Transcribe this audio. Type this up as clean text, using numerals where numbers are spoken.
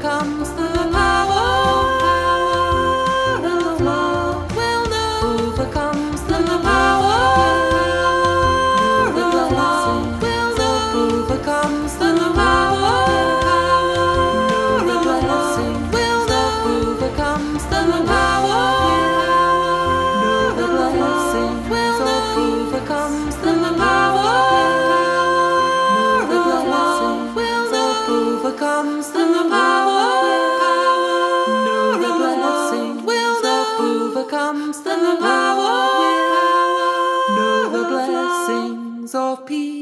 overcomes the power of love will know overcomes the power of love will know overcomes the power of love will know overcomes the power of love will know overcomes the power of love will know overcomes the power of blessing will know overcomes the power of blessings of peace.